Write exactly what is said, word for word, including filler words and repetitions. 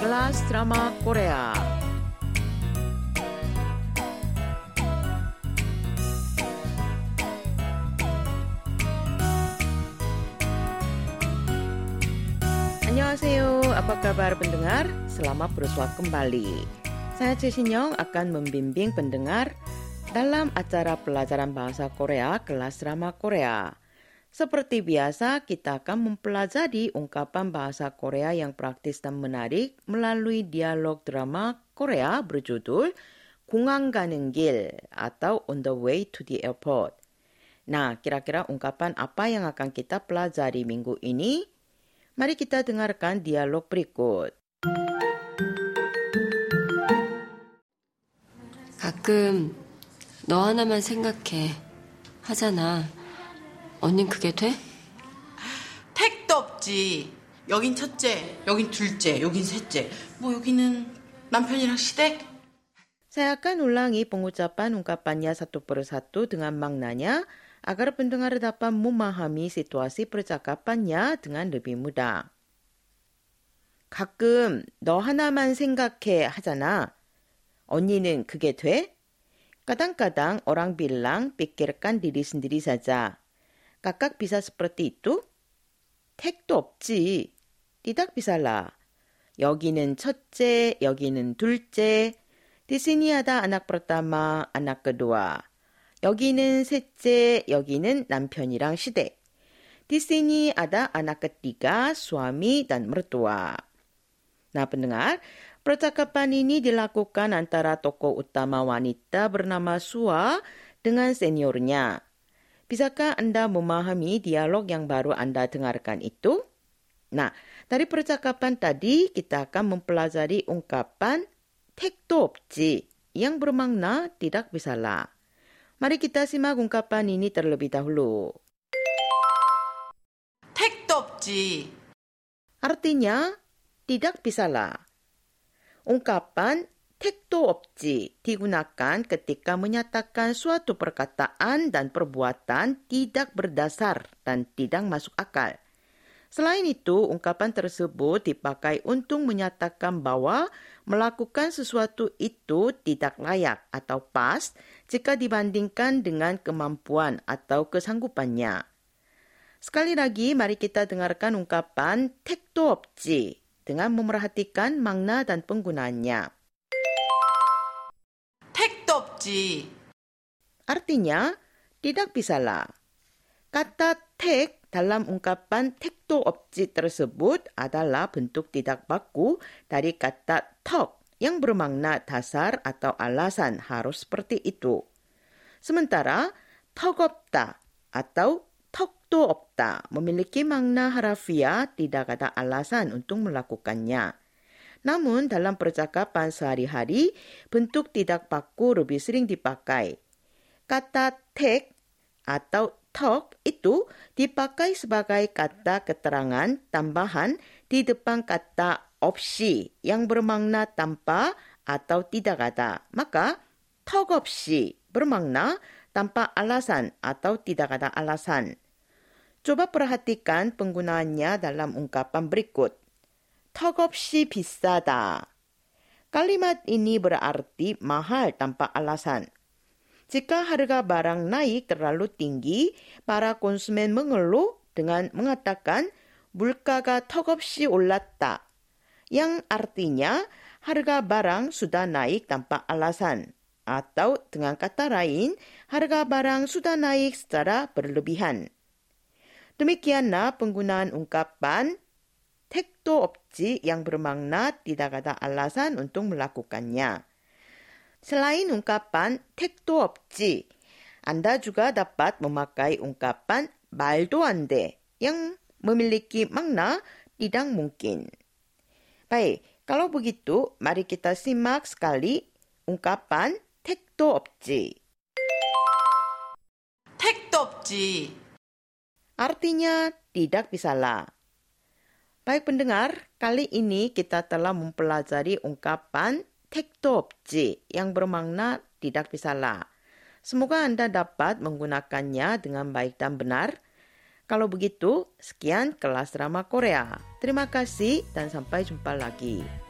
Kelas Drama Korea. Annyeonghaseyo, apa kabar pendengar? Selamat bersua kembali. Saya Choi Shin-young akan membimbing pendengar dalam acara pelajaran bahasa Korea kelas drama Korea. Seperti biasa, kita akan mempelajari ungkapan bahasa Korea yang praktis dan menarik melalui dialog drama Korea berjudul 공항 가는 길 atau On the Way to the Airport. Nah, kira-kira ungkapan apa yang akan kita pelajari minggu ini? Mari kita dengarkan dialog berikut. 가끔 너 하나만 생각해 하잖아. 언닌 그게 돼? 택도 없지. 여긴 첫째, 여긴 둘째, 여긴 셋째. 뭐 여기는 남편이랑 시댁? Saya akan ulangi pengucapan ungkapannya satu persatu dengan maknanya agar pendengar dapat memahami situasi percakapannya dengan lebih mudah. 가끔 너 하나만 생각해 하잖아. 언니는 그게 돼? Kadang-kadang orang bilang pikirkan diri sendiri saja. Kakak bisa seperti itu? 택도 없지. Tidak bisalah. 여기는 첫째, 여기는 둘째. Di sini ada anak pertama, anak kedua. 여기는 셋째, 여기는 남편이랑 시댁. Di sini ada anak ketiga, suami dan mertua. Nah, pendengar, percakapan ini dilakukan antara tokoh utama wanita bernama Sua dengan seniornya. Bisakah Anda memahami dialog yang baru Anda dengarkan itu? Nah, dari percakapan tadi kita akan mempelajari ungkapan 택도 없지 yang bermakna tidak bisalah. Mari kita simak ungkapan ini terlebih dahulu. 택도 없지. Artinya, tidak bisalah. Ungkapan 택도 없지 digunakan ketika menyatakan suatu perkataan dan perbuatan tidak berdasar dan tidak masuk akal. Selain itu, ungkapan tersebut dipakai untuk menyatakan bahwa melakukan sesuatu itu tidak layak atau pas jika dibandingkan dengan kemampuan atau kesanggupannya. Sekali lagi, mari kita dengarkan ungkapan 택도 없지 dengan memerhatikan makna dan penggunaannya. 택도 없지. Artinya, tidak bisalah. Kata 택 dalam ungkapan 택도 없지 tersebut adalah bentuk tidak baku dari kata 턱 yang bermakna dasar atau alasan harus seperti itu. Sementara 턱 없다 atau 턱도 없다 memiliki makna harafiah tidak ada alasan untuk melakukannya. Namun dalam percakapan sehari-hari, bentuk tidak baku lebih sering dipakai. Kata 택 atau 턱 itu dipakai sebagai kata keterangan tambahan di depan kata 없이 yang bermakna tanpa atau tidak ada. Maka 턱 없이 bermakna tanpa alasan atau tidak ada alasan. Coba perhatikan penggunaannya dalam ungkapan berikut. 턱없이 비싸다. Kalimat ini berarti mahal tanpa alasan. Jika harga barang naik terlalu tinggi, para konsumen mengeluh dengan mengatakan 물가가 턱없이 올랐다. Yang artinya harga barang sudah naik tanpa alasan. Atau dengan kata lain, harga barang sudah naik secara berlebihan. Demikianlah penggunaan ungkapan 택도 없지 yang bermakna tidak ada alasan untuk melakukannya. Selain ungkapan 택도 없지, Anda juga dapat memakai ungkapan 말도 안 돼 yang memiliki makna tidak mungkin. Baik, kalau begitu, mari kita simak sekali ungkapan 택도 없지. 택도 없지. Artinya tidak bisalah. Baik pendengar, kali ini kita telah mempelajari ungkapan 택도 없지 yang bermakna tidak bisalah. Semoga Anda dapat menggunakannya dengan baik dan benar. Kalau begitu, sekian kelas drama Korea. Terima kasih dan sampai jumpa lagi.